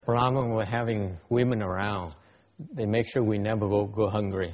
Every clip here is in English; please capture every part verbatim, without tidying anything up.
problem with having women around. They make sure we never go, go hungry.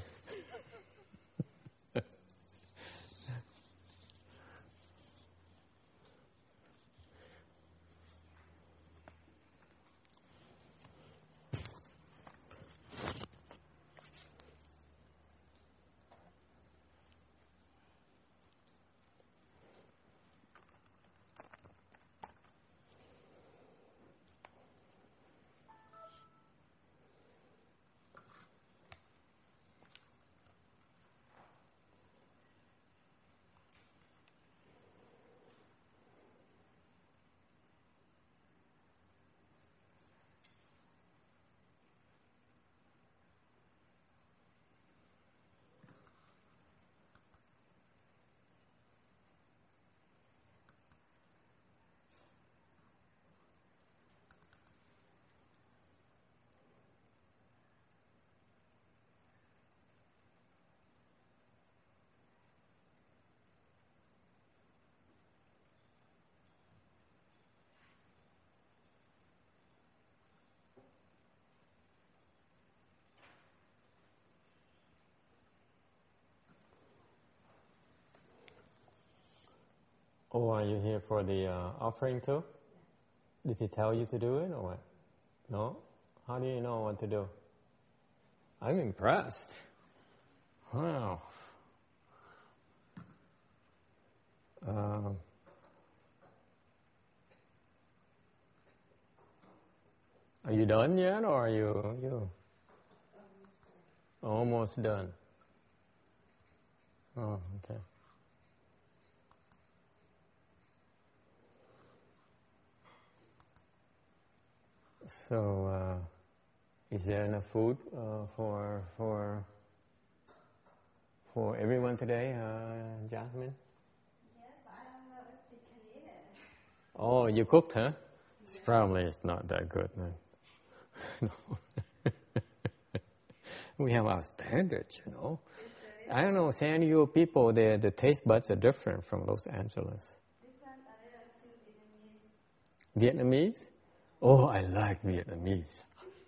Oh, are you here for the uh, offering too? Did he tell you to do it or what? No? How do you know what to do? I'm impressed. Wow. Um, are you done yet, or are you you almost done? Oh, okay. So, uh, is there enough food uh, for for for everyone today, uh, Jasmine? Yes, I don't know if they can eat it. Oh, you cooked, huh? It's yeah. Probably it's not that good, man. We have our standards, you know. I don't know, San Diego people, the the taste buds are different from Los Angeles. Different, are there two Vietnamese? Vietnamese? Oh, I like Vietnamese.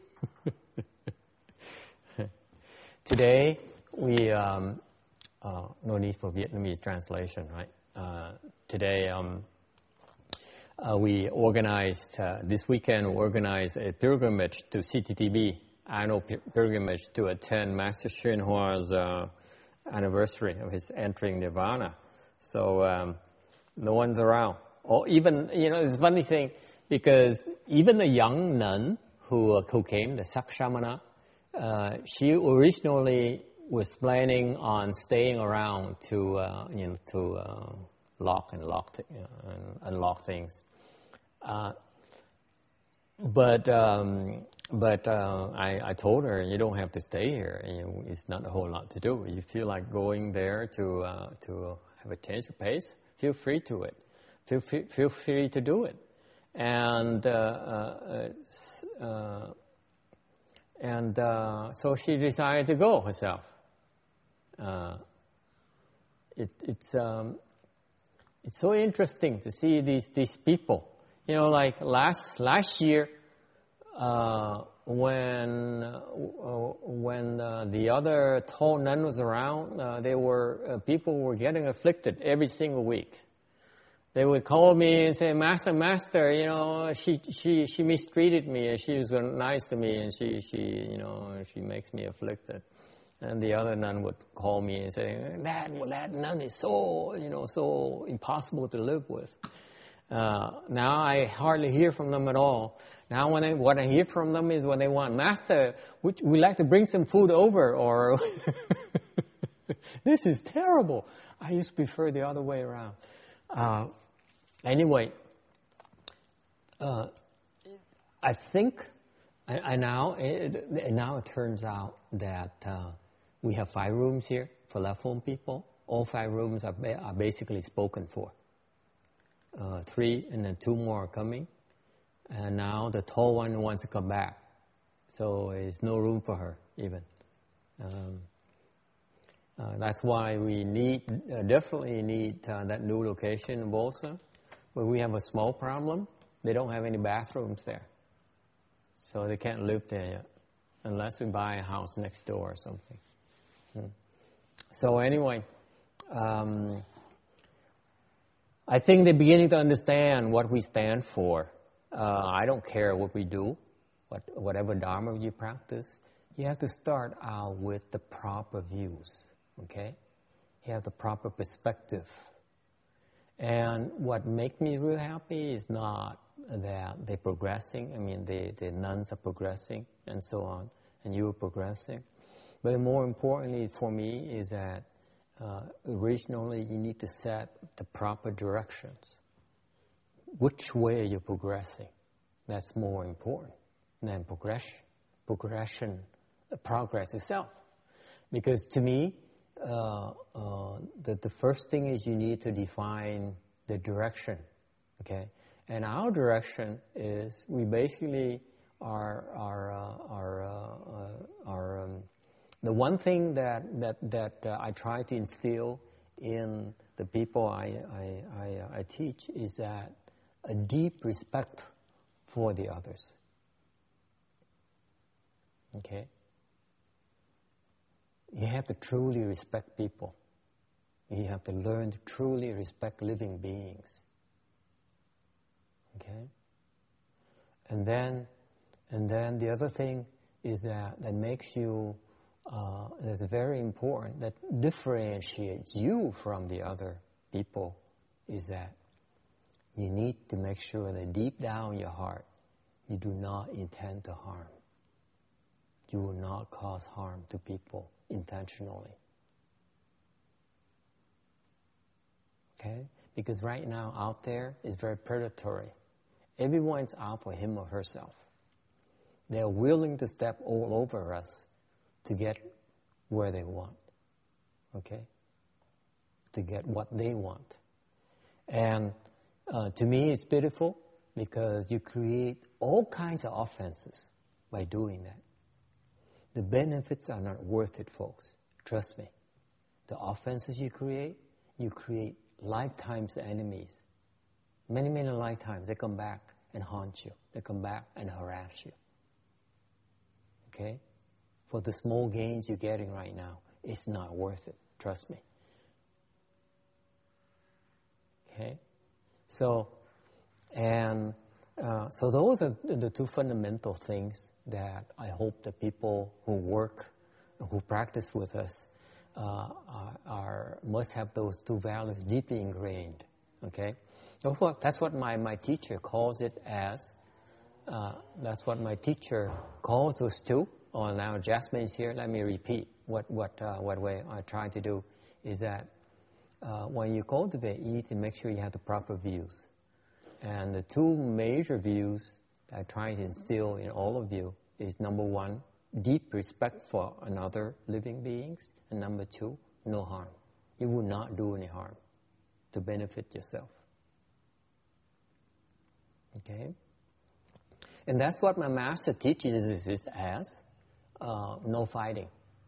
Today, we, um, uh, no need for Vietnamese translation, right? Uh, today, um, uh, we organized, uh, this weekend, we organized a pilgrimage to C T T B, annual pilgrimage to attend Master Hsuan Hua's uh, anniversary of his entering Nirvana. So, um, no one's around. Or even, you know, it's a funny thing, because even the young nun who uh, who came, the Sakshamana, uh, she originally was planning on staying around to uh, you know to uh, lock and lock th- uh, and unlock things. Uh, but um, but uh, I, I told her, you don't have to stay here. You know, it's not a whole lot to do. If you feel like going there to uh, to have a change of pace, feel free to it. Feel free, feel free to do it. And uh, uh, uh, and uh, so she decided to go herself. Uh, it, it's um, it's so interesting to see these these people. You know, like last last year, uh, when uh, when uh, the other tall nun was around, uh, they were uh, people were getting afflicted every single week. They would call me and say, Master, Master, you know, she she she mistreated me, and she was nice to me, and she she you know she makes me afflicted. And the other nun would call me and say, that that nun is so you know so impossible to live with. Uh, now I hardly hear from them at all. Now when I, what I hear from them is when they want, Master, would we like to bring some food over, or this is terrible. I used to prefer the other way around. Uh, anyway, uh, I think, I, I now, it, now it turns out that uh, we have five rooms here for left home people. All five rooms are, ba- are basically spoken for. Uh, three and then two more are coming. And now the tall one wants to come back. So there's no room for her even. Um, Uh, that's why we need, uh, definitely need uh, that new location in Bolsa, where we have a small problem. They don't have any bathrooms there. So they can't live there yet, unless we buy a house next door or something. Hmm. So anyway, um, I think they're beginning to understand what we stand for. Uh, I don't care what we do, what, whatever Dharma you practice, you have to start out with the proper views, okay? You have the proper perspective. And what makes me real happy is not that they're progressing. I mean, the, the nuns are progressing and so on, and you are progressing. But more importantly for me is that uh, originally you need to set the proper directions. Which way you're progressing, that's more important than progression, progression, progress itself. Because to me, uh, uh, the, the first thing is you need to define the direction, okay? And our direction is we basically are, are, uh, are, uh, uh, are um, the one thing that, that, that uh, I try to instill in the people I, I, I, I teach is that a deep respect for the others. Okay? You have to truly respect people. You have to learn to truly respect living beings. Okay? And then, and then the other thing is that that makes you, uh, that's very important, that differentiates you from the other people is that you need to make sure that deep down in your heart, you do not intend to harm. You will not cause harm to people intentionally. Okay? Because right now out there is very predatory. Everyone's out for him or herself. They're willing to step all over us to get where they want. Okay? To get what they want. And uh, to me it's pitiful because you create all kinds of offenses by doing that. The benefits are not worth it, folks. Trust me. The offenses you create, you create lifetimes enemies. Many, many lifetimes, they come back and haunt you. They come back and harass you. Okay? For the small gains you're getting right now, it's not worth it. Trust me. Okay? So, and uh, so those are the two fundamental things that I hope the people who work, who practice with us, uh, are, are must have those two values deeply ingrained. Okay, that's what my, my teacher calls it as. Uh, that's what my teacher calls us to. Oh, now Jasmine is here. Let me repeat what what uh, what way I try to do is that uh, when you cultivate, you need to make sure you have the proper views, and the two major views I try to instill in all of you is number one, deep respect for another living beings, and number two, no harm. You will not do any harm to benefit yourself. Okay? And that's what my master teaches us as uh, no fighting.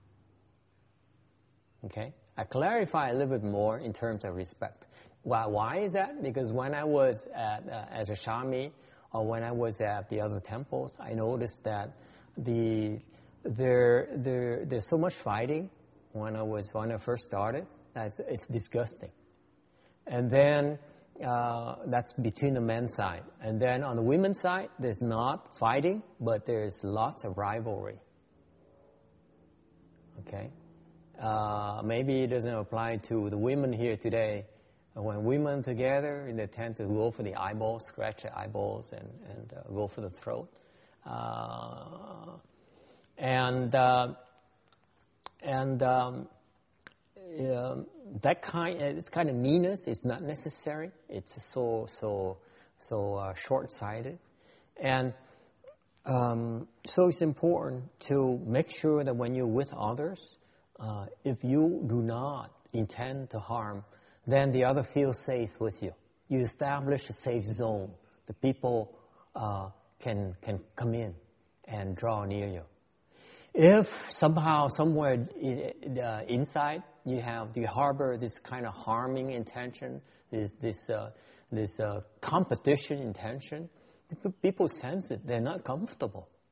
Okay? I clarify a little bit more in terms of respect. Why, why is that? Because when I was at, uh, as a Shami, or when I was at the other temples, I noticed that the there there there's so much fighting when I was when I first started. That's it's disgusting. And then uh, that's between the men's side. And then on the women's side, there's not fighting, but there's lots of rivalry. Okay, uh, maybe it doesn't apply to the women here today. When women together, they tend to go for the eyeballs, scratch the eyeballs, and, and uh, go for the throat. Uh, and uh, and um, um, that kind, this kind of meanness is not necessary. It's so so so uh, short-sighted, and um, so it's important to make sure that when you're with others, uh, if you do not intend to harm, then the other feels safe with you. You establish a safe zone. The people uh, can can come in and draw near you. If somehow, somewhere uh, inside, you have you harbor this kind of harming intention, this this uh, this uh, competition intention, people sense it. They're not comfortable.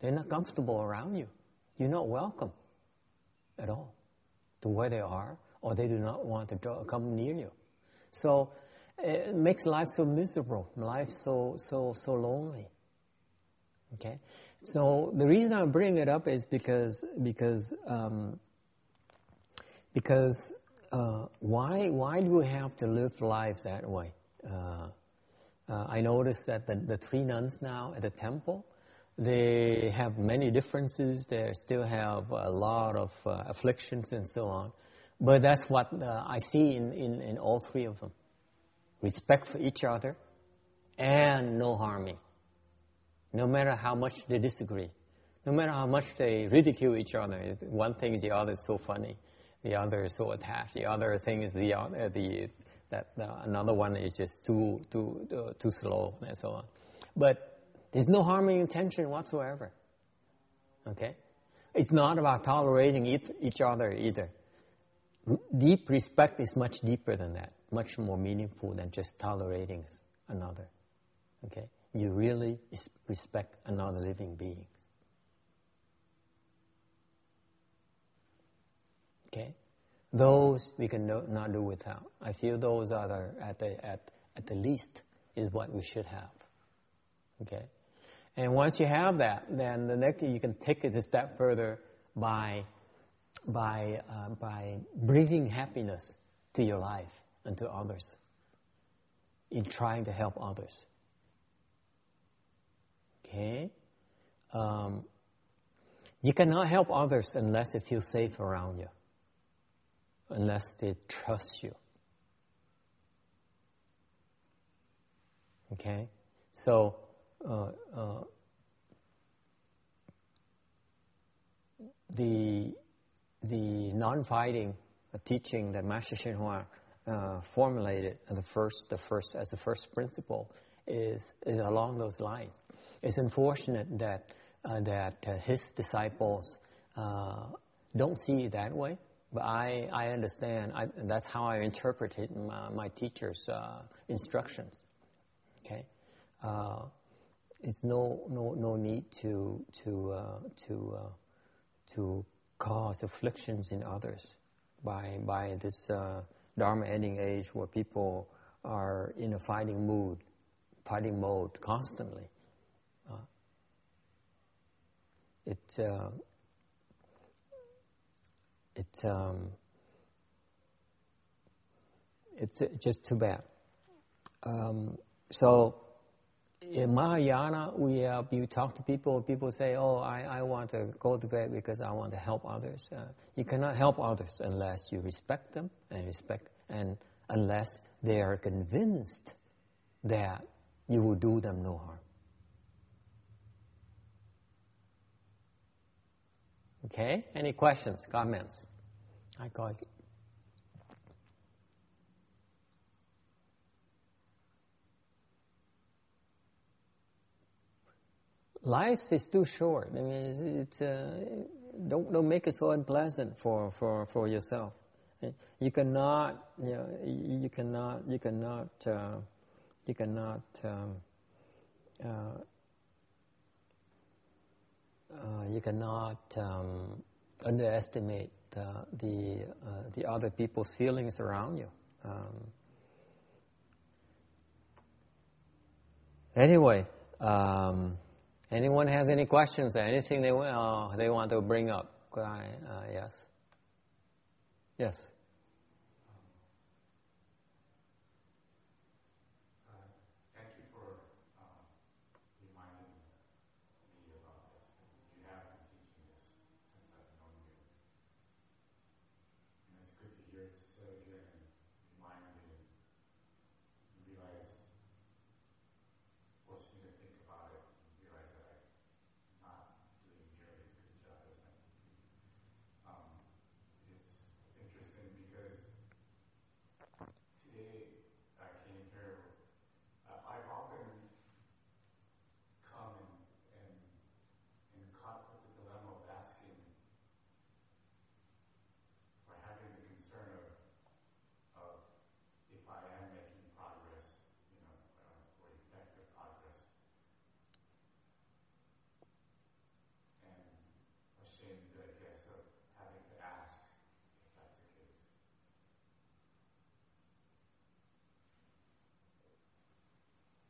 They're not comfortable around you. You're not welcome at all to where they are, or they do not want to go, come near you. So it makes life so miserable, life so so so lonely. Okay, so the reason I bring it up is because because um, because uh, why why do we have to live life that way? Uh, uh, I noticed that the, the three nuns now at the temple, they have many differences. They still have a lot of uh, afflictions and so on. But that's what uh, I see in, in, in all three of them. Respect for each other and no harming. No matter how much they disagree. No matter how much they ridicule each other. One thing is the other is so funny. The other is so attached. The other thing is the uh, the that uh, another one is just too too uh, too slow and so on. But there's no harming intention whatsoever. Okay, it's not about tolerating each other either. Deep respect is much deeper than that, much more meaningful than just tolerating another. Okay, you really respect another living being. Okay, those we can no, not do without. I feel those are the, at the at at the least is what we should have. Okay, and once you have that, then the next you can take it a step further by by uh, by bringing happiness to your life and to others in trying to help others. Okay, um, you cannot help others unless they feel safe around you. Unless they trust you. Okay? So, uh, uh, the the non-fighting teaching that Master Hsien Hua uh, formulated in the first, the first, as the first principle is is along those lines. It's unfortunate that uh, that uh, his disciples uh, don't see it that way. But I, I understand. I, that's how I interpreted my, my teacher's uh, instructions. Okay, uh, it's no no no need to to uh, to uh, to cause afflictions in others by by this uh, Dharma ending age where people are in a fighting mood, fighting mode constantly. Uh, it. Uh, It's um, it's just too bad. Um, so in Mahayana, we uh, you talk to people. People say, "Oh, I, I want to go to bed because I want to help others." Uh, you cannot help others unless you respect them and respect, and unless they are convinced that you will do them no harm. Okay, any questions, comments? I got it. Life is too short. I mean, it's, it's, uh, don't don't make it so unpleasant for, for, for yourself. You cannot, you know, you cannot, you cannot, uh, you cannot. Um, uh, Uh, you cannot um, underestimate uh, the uh, the other people's feelings around you. Um, anyway, um, anyone has any questions or anything they uh, they want to bring up? Uh, yes. Yes.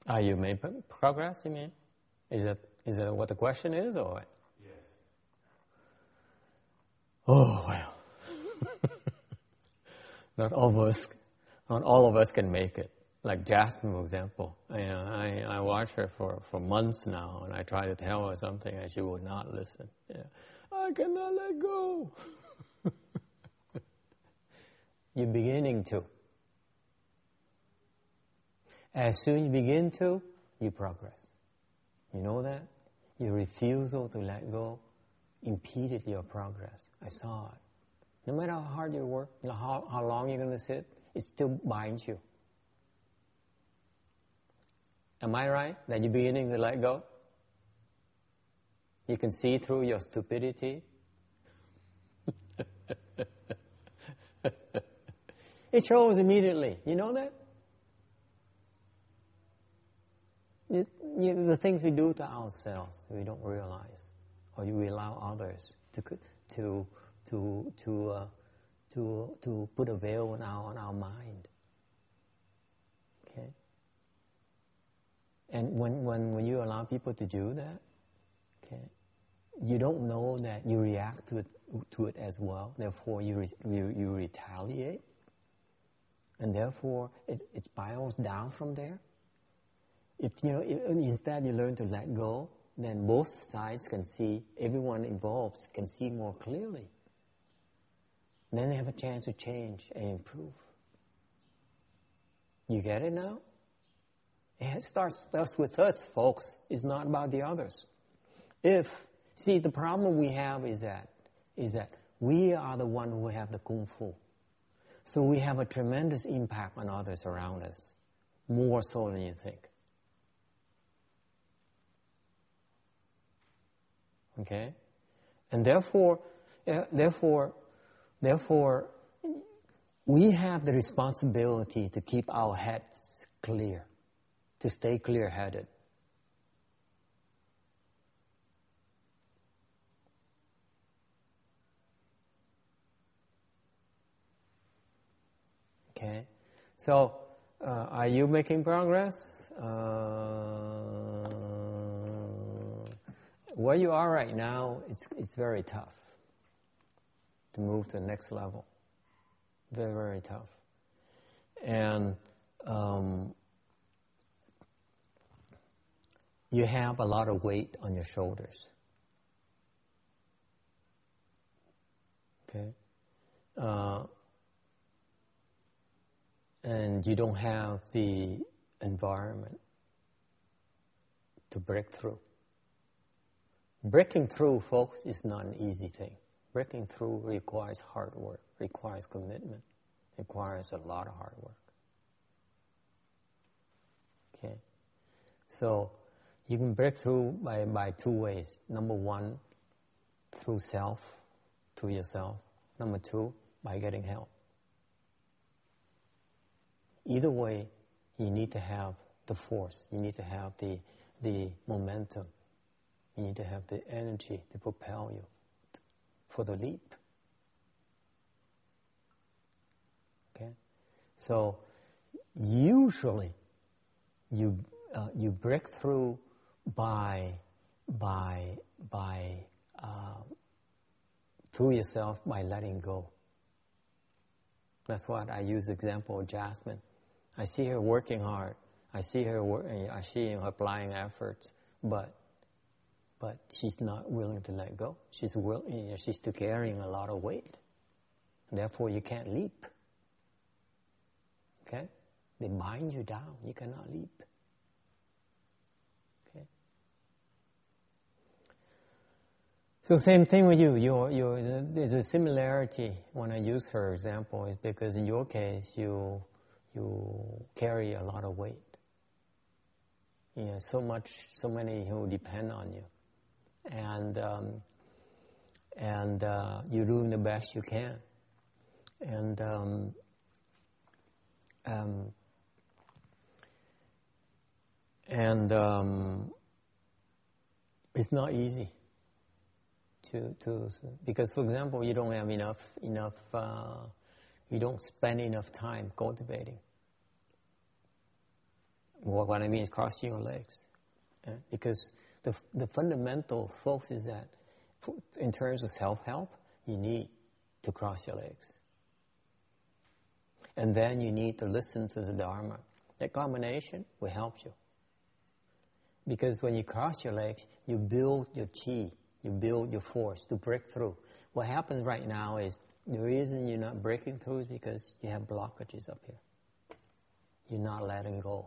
Are you making progress, you mean? Is that, is that what the question is, or what? Yes. Oh, well. Not all of us, not all of us can make it. Like Jasmine, for example. I, I, I watch her for, for months now, and I try to tell her something, and she will not listen. Yeah. I cannot let go. You're beginning to. As soon as you begin to, you progress. You know that? Your refusal to let go impeded your progress. I saw it. No matter how hard you work, how, how long you're going to sit, it still binds you. Am I right that you're beginning to let go? You can see through your stupidity. It shows immediately. You know that? You, you, the things we do to ourselves, we don't realize, or we allow others to to to to uh, to to put a veil on our on our mind. Okay. And when when when you allow people to do that, okay, you don't know that you react to it to it as well. Therefore, you re, you, you retaliate. And therefore, it, it spirals down from there. If you know, if, instead you learn to let go, then both sides can see, everyone involved can see more clearly. Then they have a chance to change and improve. You get it now? It starts, starts with us, folks. It's not about the others. If, see, the problem we have is that, is that we are the one who have the kung fu. So we have a tremendous impact on others around us, more so than you think. Okay? And therefore, uh, therefore, therefore, we have the responsibility to keep our heads clear, to stay clear-headed. Okay, so uh, are you making progress? Uh, where you are right now, it's it's very tough to move to the next level. Very, very tough. And um, you have a lot of weight on your shoulders. Okay. Uh, And you don't have the environment to break through. Breaking through, folks, is not an easy thing. Breaking through requires hard work, requires commitment, requires a lot of hard work. Okay? So you can break through by, by two ways. Number one, through self, to yourself. Number two, by getting help. Either way, you need to have the force. You need to have the the momentum. You need to have the energy to propel you for the leap. Okay? So usually you uh, you break through by by by uh, through yourself by letting go. That's what I use the example of Jasmine. I see her working hard. I see her work, I see her applying efforts, but but she's not willing to let go. She's will, you know, she's still carrying a lot of weight. Therefore, you can't leap. Okay? They bind you down. You cannot leap. Okay? So same thing with you. Your, your, there's a similarity when I use her example is because in your case, you you carry a lot of weight. You know, so much, so many who depend on you, and um, and uh, you're doing the best you can, and um, um, and um, it's not easy to to because, for example, you don't have enough enough. Uh, You don't spend enough time cultivating. What, what I mean is crossing your legs. Yeah? Because the, the fundamental focus is that for, in terms of self-help, you need to cross your legs. And then you need to listen to the Dharma. That combination will help you. Because when you cross your legs, you build your chi, you build your force to break through. What happens right now is, the reason you're not breaking through is because you have blockages up here. You're not letting go.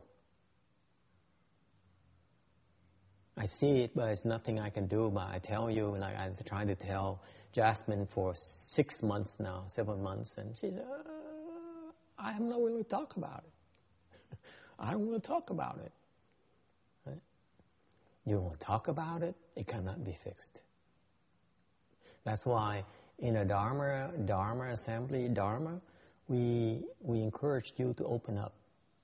I see it, but it's nothing I can do. But I tell you, like I've tried to tell Jasmine for six months now, seven months, and she said, uh, I'm not willing to talk about it. I don't want to talk about it. Right? You don't want to talk about it, it cannot be fixed. That's why in a Dharma, Dharma assembly, Dharma, we, we encourage you to open up.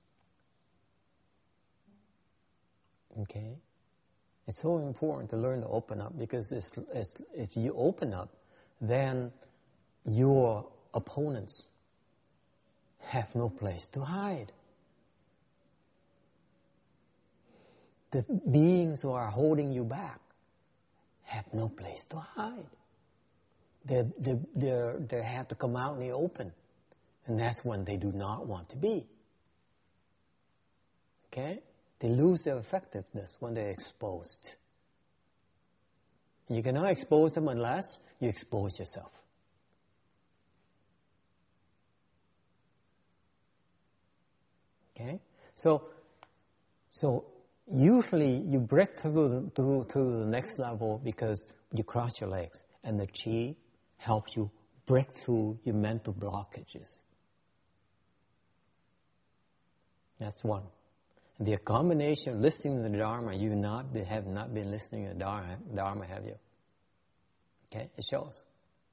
Okay? It's so important to learn to open up, because it's, it's, if you open up, then your opponents have no place to hide. The beings who are holding you back have no place to hide. They, they, they're, they have to come out in the open. And that's when they do not want to be. Okay? They lose their effectiveness when they're exposed. You cannot expose them unless you expose yourself. Okay? So, so usually you break through the, through, through the next level because you cross your legs, and the chi helps you break through your mental blockages. That's one. And the combination of listening to the Dharma, you not be, have not been listening to the Dharma, Dharma, have you? Okay, it shows.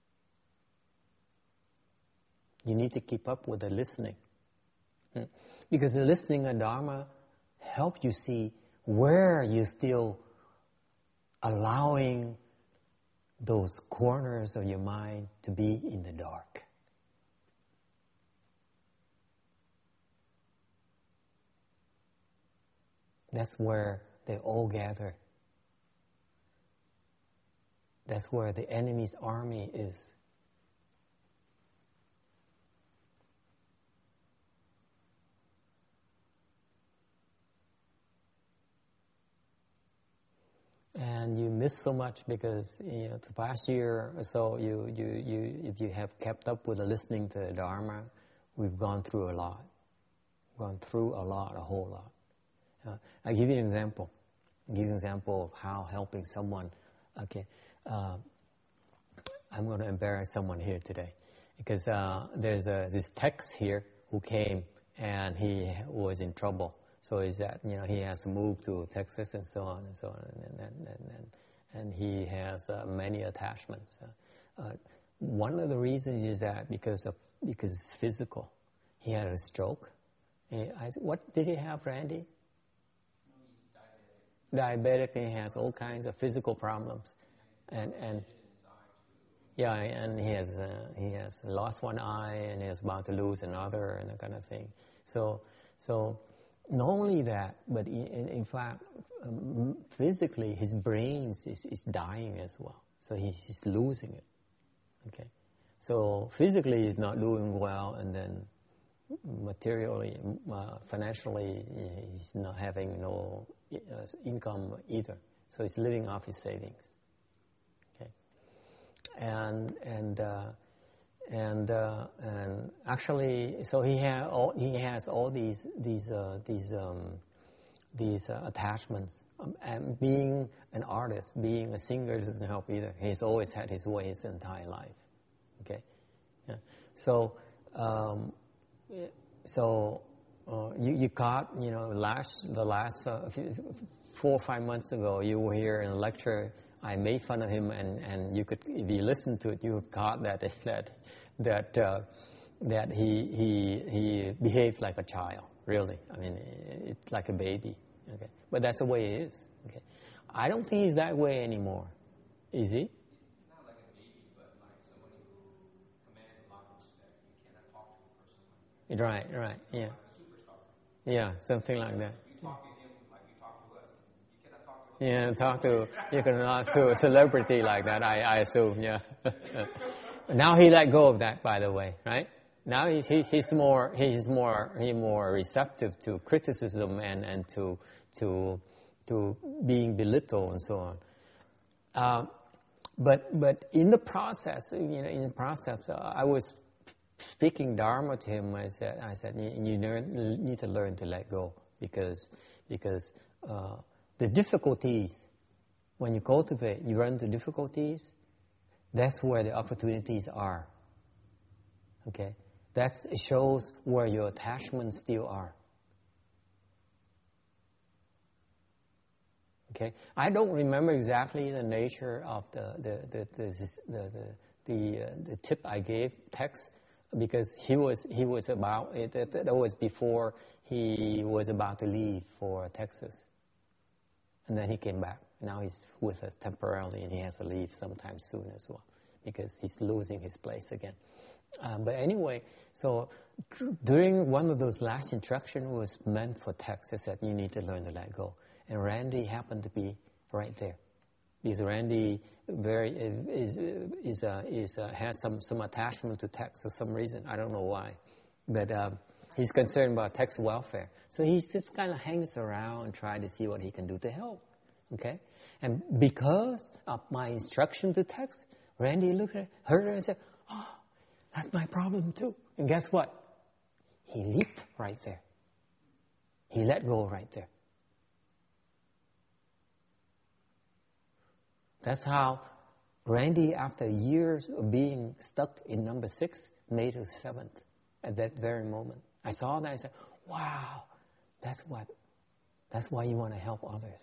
You need to keep up with the listening. Hmm. Because the listening of Dharma helps you see where you're still allowing those corners of your mind to be in the dark. That's where they all gather. That's where the enemy's army is. And you miss so much because, you know, the past year or so, you, you, you, if you have kept up with the listening to the Dharma, we've gone through a lot. Gone through a lot, a whole lot. Uh, I'll give you an example. I'll give you an example of how helping someone. Okay, uh, I'm going to embarrass someone here today because uh, there's a, this Tex here who came and he was in trouble. So is that, you know, he has to move to Texas and so on and so on, and and and, and, and he has uh, many attachments. Uh, uh, one of the reasons is that because of because it's physical. He had a stroke. He, I, what did he have, Randy? Diabetic, and he has all kinds of physical problems, and and yeah, and he has uh, he has lost one eye, and he's about to lose another, and that kind of thing. So so. Not only that, but in, in fact, um, physically, his brain is, is dying as well. So he, he's losing it. Okay, so physically he's not doing well, and then materially, uh, financially, he's not having no uh, income either. So he's living off his savings. Okay, and and. Uh, And uh, and actually, so he has all he has all these these uh, these um, these uh, attachments. Um, and being an artist, being a singer doesn't help either. He's always had his way his entire life. Okay, yeah. So um, so uh, you you caught you know last the last uh, four or five months ago you were here in a lecture. I made fun of him, and, and you could, if you listened to it, you caught that that that uh, that he he he behaved like a child. Really, I mean, it's like a baby. Okay, but that's the way he is. Okay, I don't think he's that way anymore. Is he? He's not like a baby, but like someone who commands a lot of respect. You cannot talk to a person like that. Right, right, yeah. Like a superstar. Yeah, something like that. You talk to him like you talk to us. You cannot talk to him. Yeah, talk to you cannot to a celebrity like that. I, I assume, yeah. Now he let go of that, by the way, right? Now he's he's, he's more he's more he's more receptive to criticism and, and to to to being belittled and so on. Uh, but but in the process, you know, in the process, uh, I was speaking Dharma to him. I said I said you, you learn, you need to learn to let go because because uh, the difficulties, when you cultivate, you run into difficulties. That's where the opportunities are. Okay, that's it shows where your attachments still are. Okay, I don't remember exactly the nature of the the the the the the, the, uh, the tip I gave Tex, because he was he was about it. That was before he was about to leave for Texas, and then he came back. Now he's with us temporarily, and he has to leave sometime soon as well because he's losing his place again. Um, but anyway, so during one of those last instructions was meant for Tex. It said you need to learn to let go. And Randy happened to be right there, because Randy very is is uh, is uh, has some some attachment to Tex for some reason. I don't know why, but um, he's concerned about Tex's welfare. So he just kind of hangs around and tries to see what he can do to help. Okay, and because of my instruction to Tex, Randy looked at her and said, "Oh, that's my problem too." And guess what? He leaped right there. He let go right there. That's how Randy, after years of being stuck in number six, made it seventh at that very moment. I saw that. I said, "Wow, that's what. That's why you want to help others."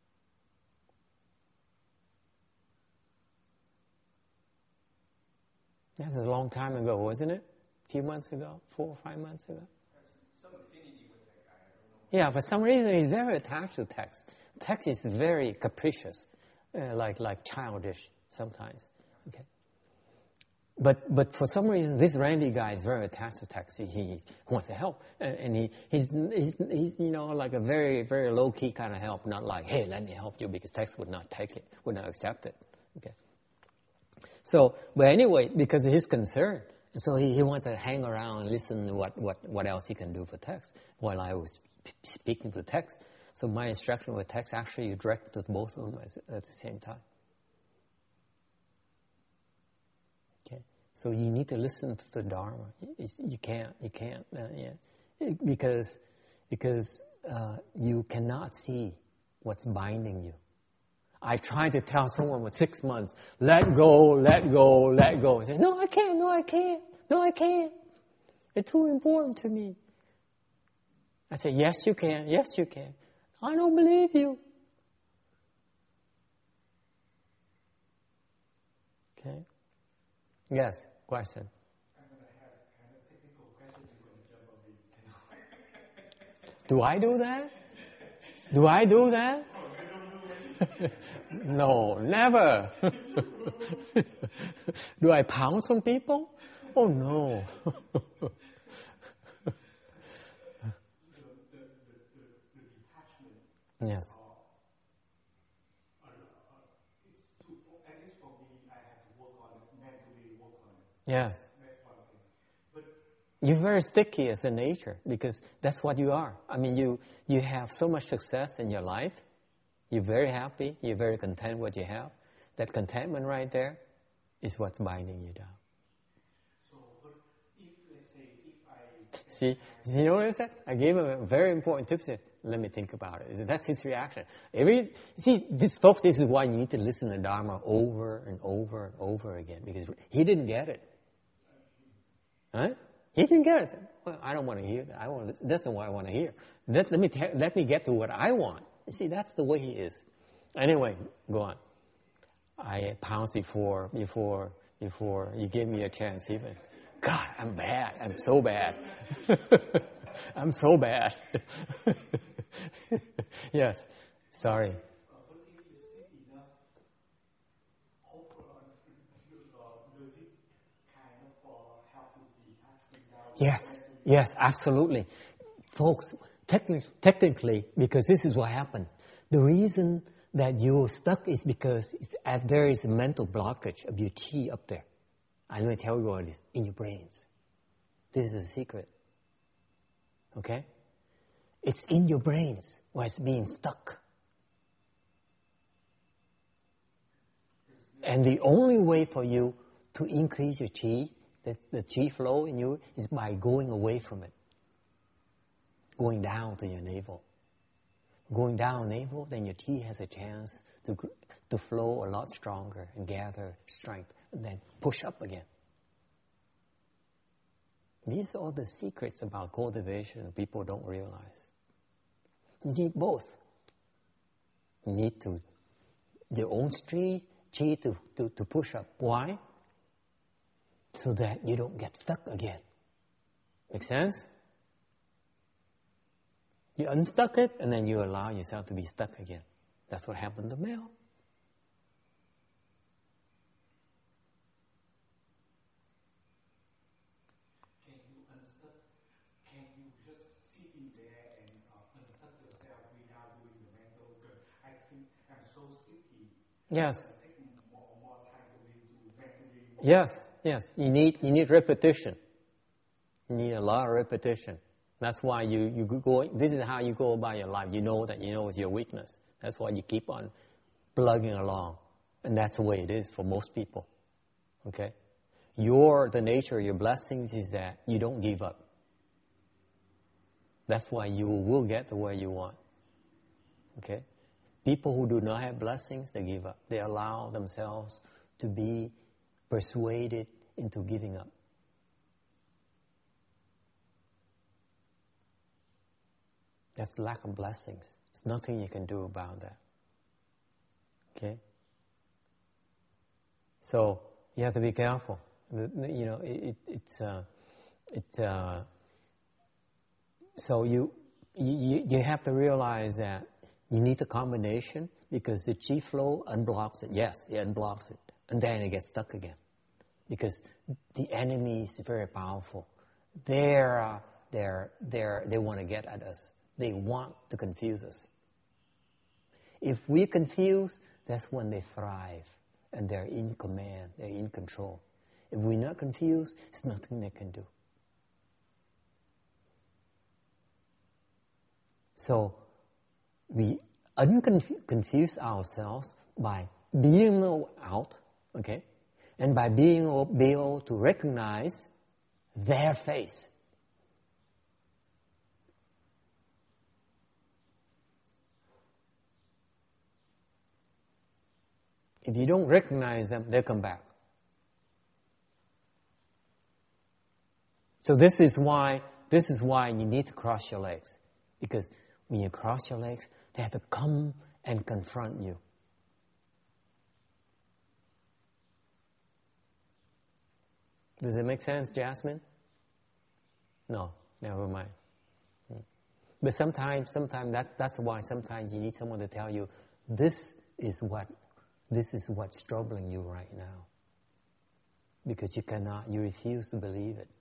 That was a long time ago, wasn't it? A few months ago, four or five months ago. Some affinity with that guy. I don't know. Yeah, for some reason he's very attached to Tex. Tex is very capricious. Uh, like like childish sometimes, okay. But but for some reason this Randy guy is very attached to Tex. He, he wants to help, and, and he he's, he's he's you know like a very very low key kind of help, not like, hey, let me help you, because Tex would not take it, would not accept it, okay. So but anyway, because of his concern, so he, he wants to hang around and listen to what what what else he can do for Tex while I was speaking to Tex. So my instruction with Tex, actually you direct to both of them at the same time. Okay, so you need to listen to the Dharma. You can't, you can't, uh, yeah, because because uh, you cannot see what's binding you. I tried to tell someone with six months, let go, let go, let go. I said, no, I can't, no, I can't, no, I can't. It's too important to me. I said, yes, you can, yes, you can. I don't believe you. Okay. Yes, question. I'm going to have kind of technical question you're going to jump on me. Do I do that? Do I do that? No, never. Do I pounce on people? Oh, no. Yes. Uh, uh, it's too, at least for me, I have to work on it, mentally work on it. Yes. That's one thing. But you're very sticky as a nature, because that's what you are. I mean, you you have so much success in your life. You're very happy. You're very content with what you have. That contentment right there is what's binding you down. So, but if, let's say, if I... See, you know what I said? I gave him a very important tip. Said, let me think about it. That's his reaction. Every see, this folks, this is why you need to listen to Dharma over and over and over again, because he didn't get it. Huh? He didn't get it. Well, I don't want to hear that. I want. To, that's not what I want to hear. Let, let me te- let me get to what I want. You see, that's the way he is. Anyway, go on. I pounced before before before you gave me a chance. Even, God, I'm bad. I'm so bad. I'm so bad. Yes, sorry. Uh, but if you sit enough, hold on, does it kind of uh, help you detach from doubt? Yes, yes, absolutely. Folks, Technically, technically, because this is what happens. The reason that you're stuck is because it's, uh, there is a mental blockage of your chi up there. I'm going to tell you what it is, in your brains. This is a secret. Okay? It's in your brains where it's being stuck. And the only way for you to increase your chi, the, the chi flow in you, is by going away from it. Going down to your navel. Going down navel, then your chi has a chance to to flow a lot stronger and gather strength, and then push up again. These are all the secrets about cultivation people don't realize. You need both. You need to your own chi, chi to, to, to push up. Why? So that you don't get stuck again. Make sense? You unstuck it, and then you allow yourself to be stuck again. That's what happened to Mel. Can you unstuck? Can you just sit in there and uh, unstuck yourself without doing the mental? Because I think I'm so sticky. Yes. I take more, more time to do mentally. Yes, yes. You need you need repetition. You need a lot of repetition. That's why you, you go, this is how you go about your life. You know that you know it's your weakness. That's why you keep on plugging along. And that's the way it is for most people. Okay? Your, the nature of your blessings is that you don't give up. That's why you will get to where you want. Okay? People who do not have blessings, they give up. They allow themselves to be persuaded into giving up. That's lack of blessings. There's nothing you can do about that. Okay? So you have to be careful. You know, it, it, it's uh, it. Uh, so you, you you have to realize that you need a combination because the chi flow unblocks it. Yes, it unblocks it, and then it gets stuck again because the enemy is very powerful. They're uh, they're they're they want to get at us. They want to confuse us. If we confuse, that's when they thrive and they're in command, they're in control. If we're not confused, there's nothing they can do. So we unconfuse ourselves by being out, okay, and by being able to recognize their face. If you don't recognize them, they'll come back. So this is why this is why you need to cross your legs. Because when you cross your legs, they have to come and confront you. Does it make sense, Jasmine? No, never mind. But sometimes, sometimes that, that's why sometimes you need someone to tell you, this is what This is what's troubling you right now. Because you cannot, you refuse to believe it.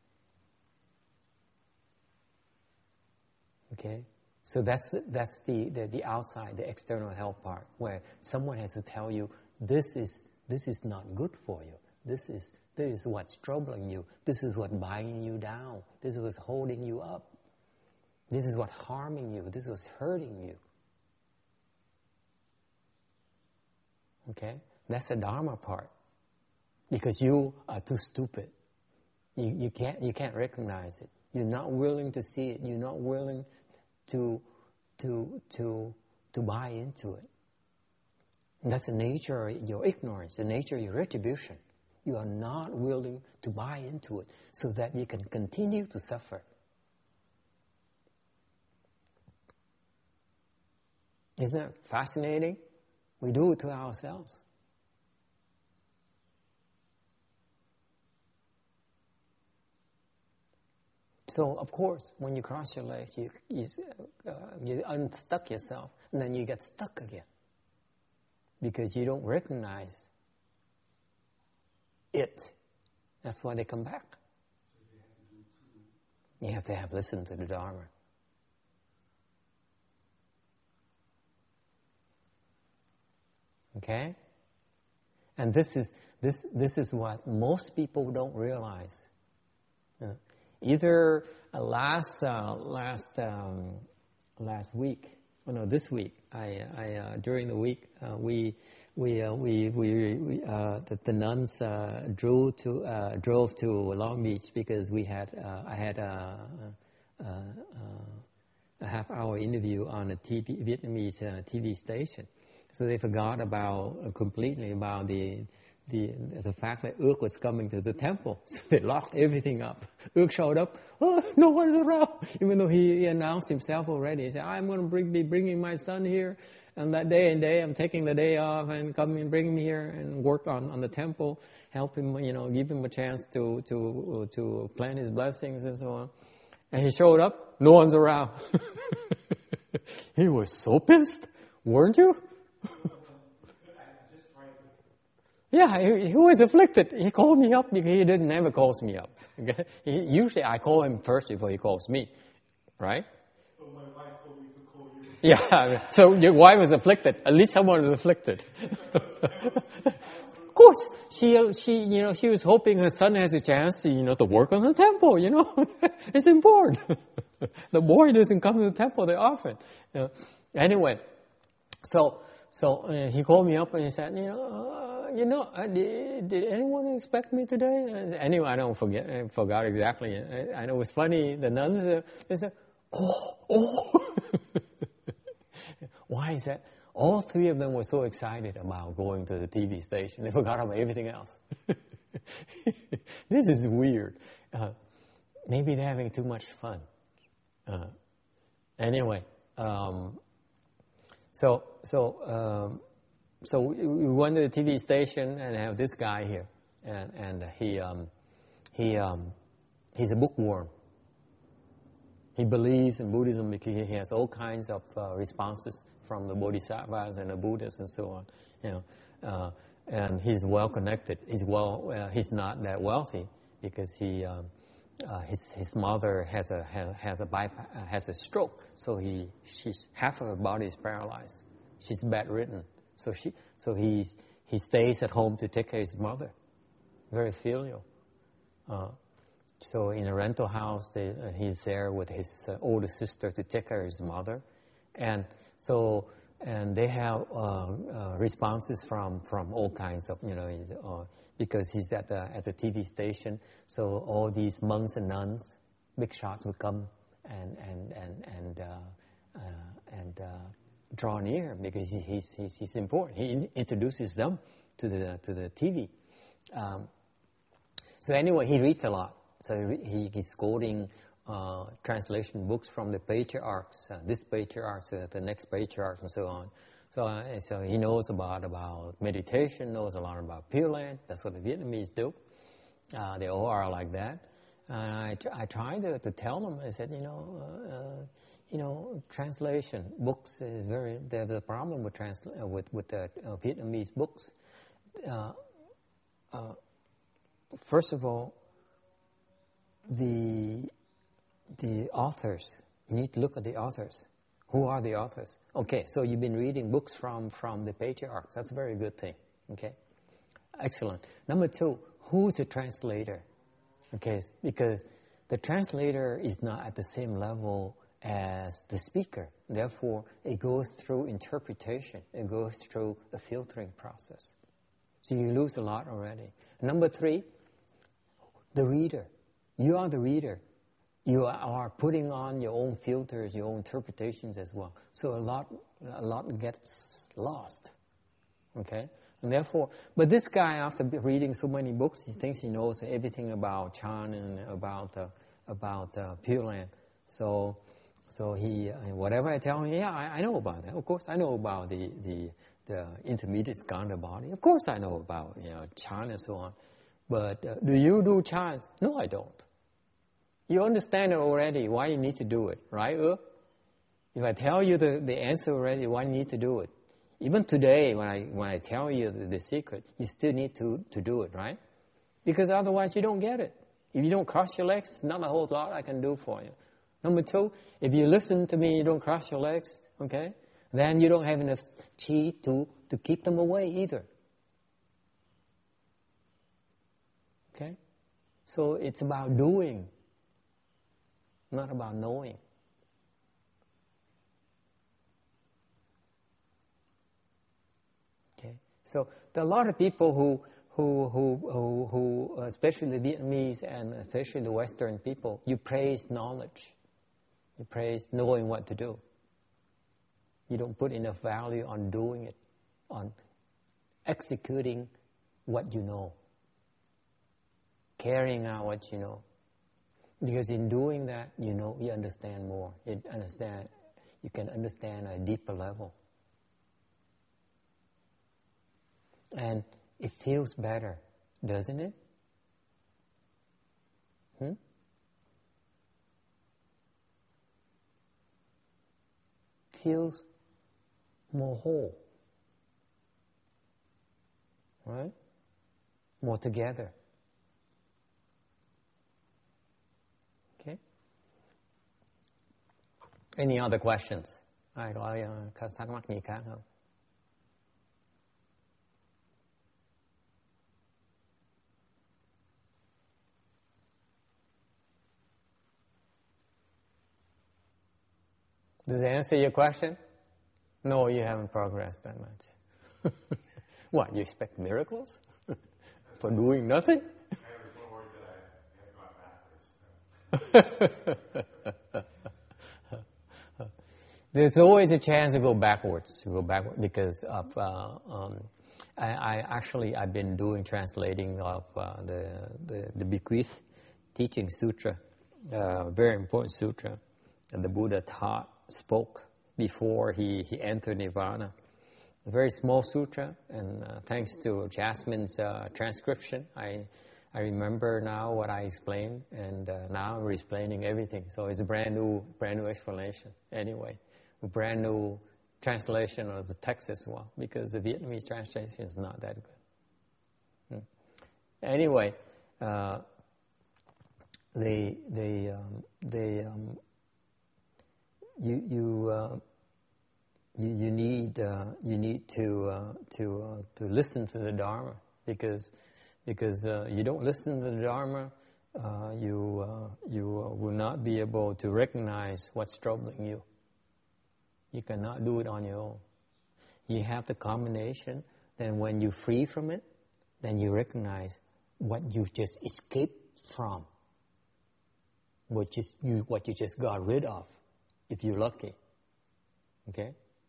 Okay? So that's the, that's the, the, the outside, the external help part, where someone has to tell you, this is this is not good for you. This is this is what's troubling you. This is what's binding you down. This is what's holding you up. This is what's harming you. This is what's hurting you. Okay? That's the Dharma part. Because you are too stupid. You, you can't you can't recognize it. You're not willing to see it. You're not willing to to to to buy into it. And that's the nature of your ignorance, the nature of your retribution. You are not willing to buy into it so that you can continue to suffer. Isn't that fascinating? We do it to ourselves. So, of course, when you cross your legs, you you, uh, you unstuck yourself, and then you get stuck again. Because you don't recognize it. That's why they come back. So you have to do two. You have to have listened to the Dharma. Okay? And this is this this is what most people don't realize. Uh, either uh, last uh, last um, last week, oh no, this week. I I uh, during the week uh, we we uh, we we, we uh, the, the nuns uh, drove to uh, drove to Long Beach because we had uh, I had a, a, a half hour interview on a T V, Vietnamese uh, T V station. So they forgot about uh, completely about the the the fact that Ước was coming to the temple. So they locked everything up. Ước showed up. Oh, no one's around. Even though he, he announced himself already. He said, I'm going to bring, be bringing my son here. And that day and day, I'm taking the day off and come and bring him here and work on, on the temple, help him, you know, give him a chance to to to plan his blessings and so on. And he showed up. No one's around. He was so pissed, weren't you? Yeah, he, he was afflicted. He called me up because he doesn't never calls me up. Okay? He, usually I call him first before he calls me, right? Well, my wife told me to call you. Yeah, so your wife was afflicted. At least someone is afflicted. Of course, she she you know she was hoping her son has a chance to, you know, to work on the temple. You know, it's important. The boy doesn't come to the temple that often. You know? Anyway, so so uh, he called me up and he said, you know. Uh, You know, uh, did, did anyone expect me today? Uh, anyway, I don't forget. I forgot exactly. I, I know it was funny. The nuns, uh, they said, "Oh, oh." Why is that? All three of them were so excited about going to the T V station. They forgot about everything else. This is weird. Uh, maybe they're having too much fun. Uh, anyway, um, so so. Um, So we went to the T V station and have this guy here, and and he um, he um, he's a bookworm. He believes in Buddhism because he has all kinds of uh, responses from the Bodhisattvas and the Buddhas and so on. You know, uh, and he's well connected. He's well. Uh, he's not that wealthy because he um, uh, his his mother has a has, has a bypass, uh, has a stroke. So he she's half of her body is paralyzed. She's bedridden. So she, so he he stays at home to take care of his mother. Very filial. Uh, so in a rental house, they, uh, he's there with his uh, older sister to take care of his mother, and so and they have uh, uh, responses from, from all kinds of, you know, uh, because he's at the at the T V station. So all these monks and nuns, big shots would come and and and and uh, uh, and. Uh, draw near because he, he's, he's he's important. He in, introduces them to the to the T V. Um, so anyway, he reads a lot. So he, he's quoting uh, translation books from the patriarchs, uh, this patriarch, uh, the next patriarch, and so on. So uh, so he knows about about meditation, knows a lot about Pure Land. That's what the Vietnamese do. Uh, they all are like that. And I I tried to, to tell them. I said, you know. Uh, You know, translation books is very. There's a problem with transla- uh, with with the uh, Vietnamese books. Uh, uh, first of all, the the authors. You need to look at the authors. Who are the authors? Okay, so you've been reading books from from the patriarchs. That's a very good thing. Okay, excellent. Number two, who's the translator? Okay, because the translator is not at the same level as the speaker. Therefore, it goes through interpretation. It goes through a filtering process. So you lose a lot already. Number three, the reader. You are the reader. You are putting on your own filters, your own interpretations as well. So a lot, a lot gets lost. Okay? And therefore, but this guy, after reading so many books, he thinks he knows everything about Chan and about uh, about uh, Pure Land. So. So he, whatever I tell him, yeah, I, I know about that. Of course, I know about the the, the intermediate skandha body. Of course, I know about, you know, Chan and so on. But uh, do you do Chan? No, I don't. You understand it already. Why you need to do it, right? Uh? If I tell you the, the answer already, why you need to do it? Even today, when I when I tell you the, the secret, you still need to to do it, right? Because otherwise, you don't get it. If you don't cross your legs, there's not a whole lot I can do for you. Number two, if you listen to me, you don't cross your legs, okay? Then you don't have enough chi to to keep them away either. Okay? So it's about doing, not about knowing. Okay? So there are a lot of people who, who, who, who, who especially the Vietnamese and especially the Western people, you praise knowledge. You praise knowing what to do. You don't put enough value on doing it, on executing what you know, carrying out what you know. Because in doing that, you know, you understand more. You understand, you can understand at a deeper level. And it feels better, doesn't it? Hmm? Feels more whole, right? More together. Okay. Any other questions? Ai có uh, thắc mắc gì khác không? Does it answer your question? No, you haven't progressed that much. What, you expect miracles for doing nothing? I was more worried that I had gone backwards. There's always a chance to go backwards, to go backward because of, uh, um, I, I actually, I've been doing translating of uh, the, the, the Bequeath Teaching Sutra, uh, very important sutra that the Buddha taught, spoke before he, he entered Nirvana. A very small sutra, and uh, thanks to Jasmine's uh, transcription, I I remember now what I explained, and uh, now I'm explaining everything. So it's a brand new, brand new explanation. Anyway, a brand new translation of the text as well, because the Vietnamese translation is not that good. Hmm. Anyway, uh, the the um, the um, you you. Uh, You, you need uh, you need to uh, to uh, to listen to the Dharma, because because uh, you don't listen to the Dharma, uh, you uh, you uh, will not be able to recognize what's troubling you. You cannot do it on your own. You have the combination. Then when you free from it, then you recognize what you just escaped from, what just you what you just got rid of, if you're lucky. Okay.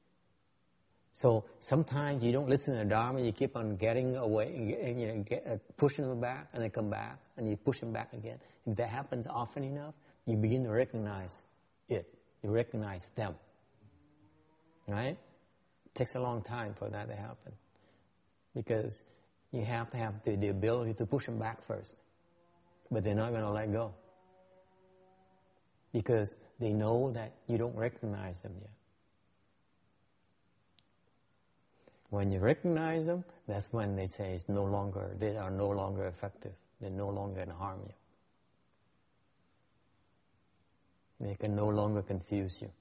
So sometimes you don't listen to the Dharma, you keep on getting away, you know, get, uh, pushing them back, and they come back, and you push them back again. If that happens often enough, you begin to recognize it. You recognize them. Right? It takes a long time for that to happen. Because you have to have the, the ability to push them back first. But they're not going to let go. Because they know that you don't recognize them yet. When you recognize them, that's when they say it's no longer, they are no longer effective. They're no longer going to harm you. They can no longer confuse you.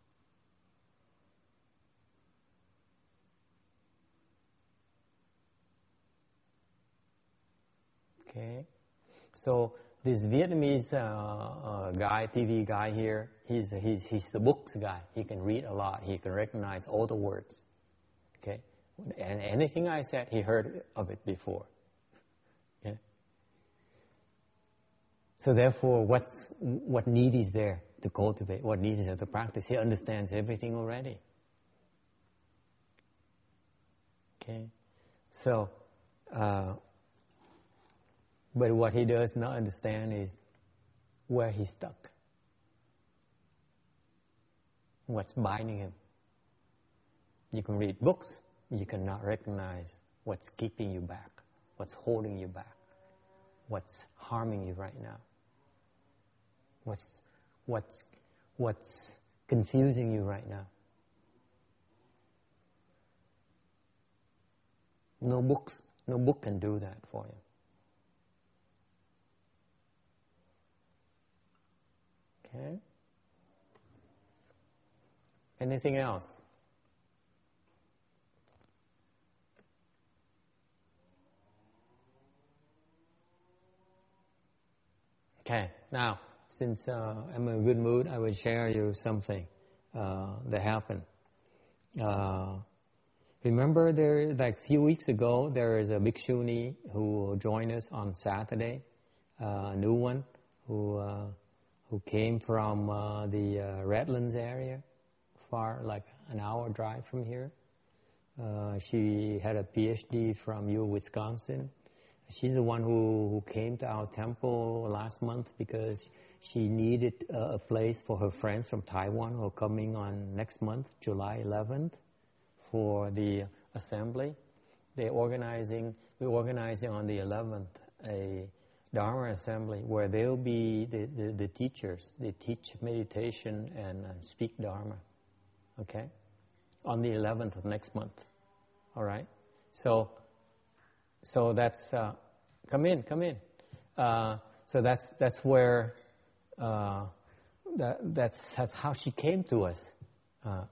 Okay? So this Vietnamese uh, uh, guy, T V guy here, he's, he's, he's the books guy. He can read a lot. He can recognize all the words. Okay? And anything I said, he heard of it before. Okay? So therefore, what's, what need is there to cultivate? What need is there to practice? He understands everything already. Okay? So, uh, but what he does not understand is where he's stuck. What's binding him. You can read books. You cannot recognize what's keeping you back, what's holding you back, what's harming you right now, what's what's what's confusing you right now. No books, no book can do that for you. Okay? Anything else? Okay, now, since uh, I'm in a good mood, I will share you something uh, that happened. Uh, remember, there, like a few weeks ago, there is a Bhikshuni who joined us on Saturday, uh, a new one, who uh, who came from uh, the uh, Redlands area, far, like an hour drive from here. Uh, she had a P H D from U of Wisconsin. She's the one who, who came to our temple last month because she needed a, a place for her friends from Taiwan who are coming on next month, July eleventh, for the assembly. They're organizing, we're organizing on the eleventh a Dharma assembly where they'll be the, the, the teachers. They teach meditation and uh, speak Dharma, okay? On the eleventh of next month, all right? So, so that's, uh, come in, come in. Uh, so that's that's where, uh, that, that's, that's how she came to us. Uh,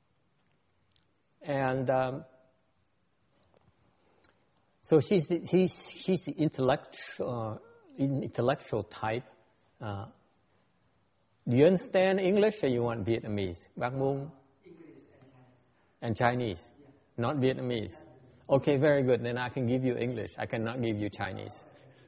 and um, so she's the, she's, she's the intellectual, uh, intellectual type. Uh, do you understand English or you want Vietnamese? Bác Moon? English and Chinese. And Chinese, Yeah. not Vietnamese. Okay, very good. Then I can give you English. I cannot give you Chinese.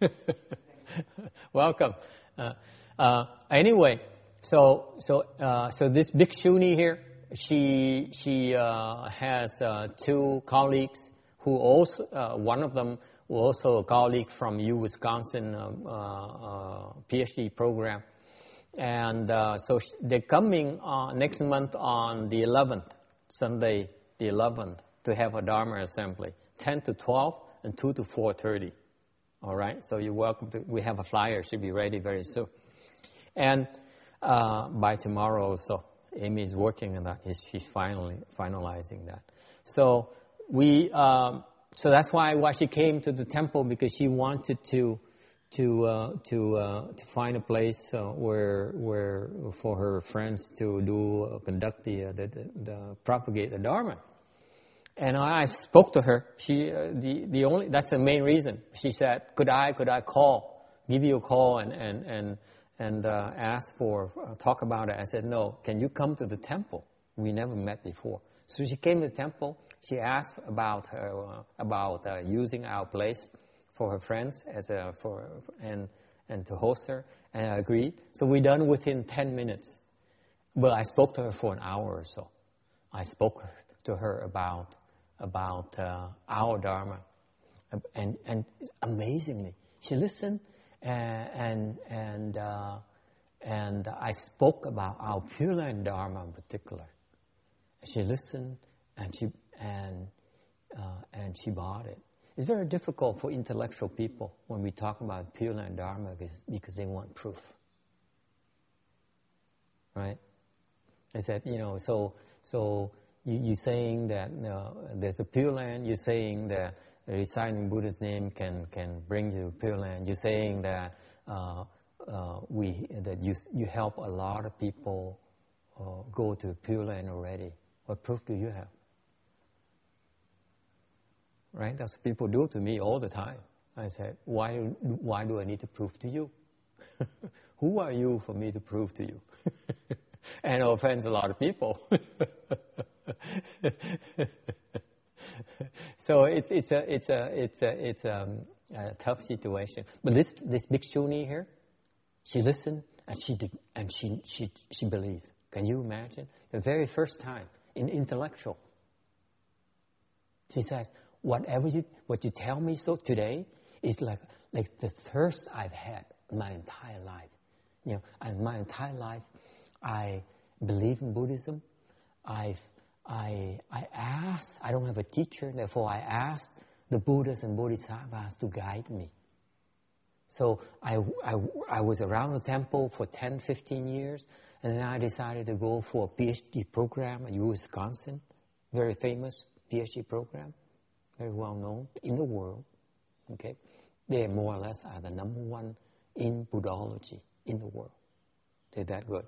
Welcome. Uh, uh, anyway, so so uh, so this Bhikshuni here, she she uh, has uh, two colleagues who also uh, one of them was also a colleague from U Wisconsin uh, uh, P H D program, and uh, so they're coming uh, next month on the eleventh, Sunday the eleventh, to have a Dharma assembly, ten to twelve and two to four thirty. All right, so you're welcome to. We have a flyer; should be ready very soon, and uh, by tomorrow also. Amy is working on that. She's finally finalizing that. So we. Um, So that's why why she came to the temple, because she wanted to to uh, to uh, to find a place uh, where where for her friends to do uh, conduct the, uh, the, the the propagate the Dharma. And I spoke to her. She uh, the the only that's the main reason. She said, "Could I could I call, give you a call and and and and uh, ask for uh, talk about it?" I said, "No. Can you come to the temple? We never met before." So she came to the temple. She asked about her, uh, about uh, using our place for her friends as a for and and to host her, and I agreed. So we done within ten minutes. But I spoke to her for an hour or so. I spoke to her about about uh, our Dharma, and and amazingly, she listened, and and and, uh, and I spoke about our Pure Land Dharma in particular. She listened, and she. And uh, and she bought it. It's very difficult for intellectual people when we talk about Pure Land Dharma because, because they want proof, right? I said, you know, so so you, you're saying that uh, there's a Pure Land. You're saying that reciting Buddha's name can can bring you to Pure Land. You're saying that uh, uh, we that you you help a lot of people uh, go to Pure Land already. What proof do you have? Right? That's what people do to me all the time. I said, why, why do I need to prove to you? Who are you for me to prove to you? And it offends a lot of people. So it's it's a it's a it's a it's a, a tough situation. But this this Bhikshuni here, she listened and she did, and she she she believed. Can you imagine? The very first time in intellectual. She says, Whatever you, what you tell me so today is like like the thirst I've had my entire life. You know, and my entire life, I believe in Buddhism. I I I asked. I don't have a teacher, therefore I asked the Buddhas and Bodhisattvas to guide me. So I I I was around the temple for ten, fifteen years, and then I decided to go for a P H D program at U Wisconsin, very famous P H D program. Very well known in the world. Okay, they more or less are the number one in Buddhology in the world. They're that good.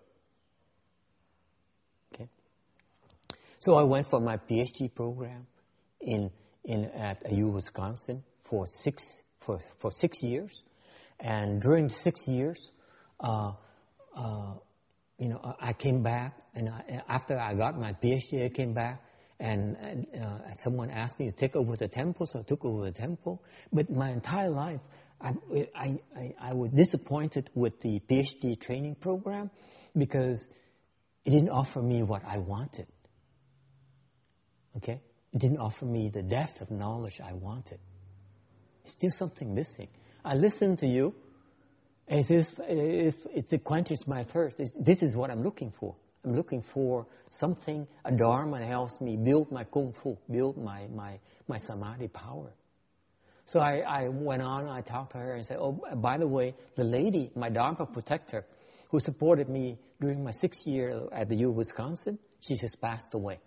Okay, so I went for my P H D program in in at U Wisconsin for six for for six years, and during six years, uh, uh, you know, I came back, and I, after I got my PhD, I came back, and, and uh, someone asked me to take over the temple, so I took over the temple. But my entire life, I, I, I, I was disappointed with the PhD training program because it didn't offer me what I wanted. Okay? It didn't offer me the depth of knowledge I wanted. It's still something missing. I listened to you, and it's, it's, it quenches my thirst. It's, this is what I'm looking for. I'm looking for something, a dharma that helps me build my kung fu, build my, my, my samadhi power. So I, I went on, I talked to her and said, oh, by the way, the lady, my dharma protector, who supported me during my sixth year at the U of Wisconsin, she just passed away.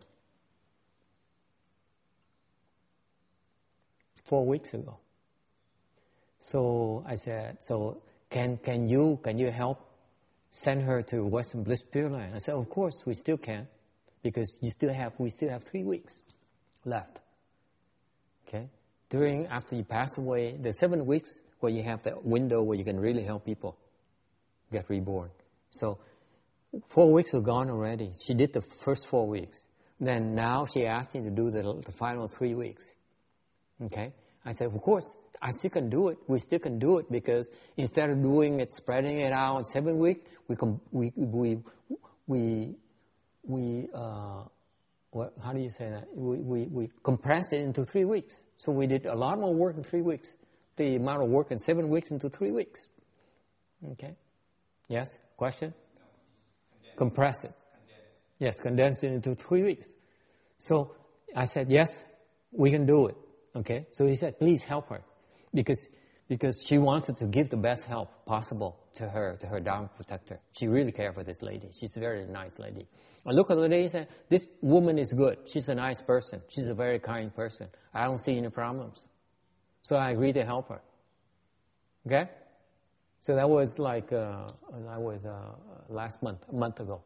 Four weeks ago. So I said, so can can you can you help send her to Western Bliss Pure Land? I said, of course, we still can, because you still have we still have three weeks left. Okay? During after you pass away, there's seven weeks where you have that window where you can really help people get reborn. So four weeks are gone already. She did the first four weeks. Then now she asked me to do the, the final three weeks. Okay? I said, of course, I still can do it. We still can do it, because instead of doing it, spreading it out in seven weeks, we com- we we we we uh, what? How do you say that? We, we we compress it into three weeks. So we did a lot more work in three weeks. The amount of work in seven weeks into three weeks. Okay. Yes. Question. No, compress it. Condense. Yes, condense it into three weeks. So I said, yes, we can do it. Okay. So he said, please help her. Because because she wanted to give the best help possible to her, to her Dharma protector. She really cared for this lady. She's a very nice lady. I look at the lady and say, this woman is good. She's a nice person. She's a very kind person. I don't see any problems. So I agreed to help her. Okay? So that was like, uh, that was uh, last month, a month ago.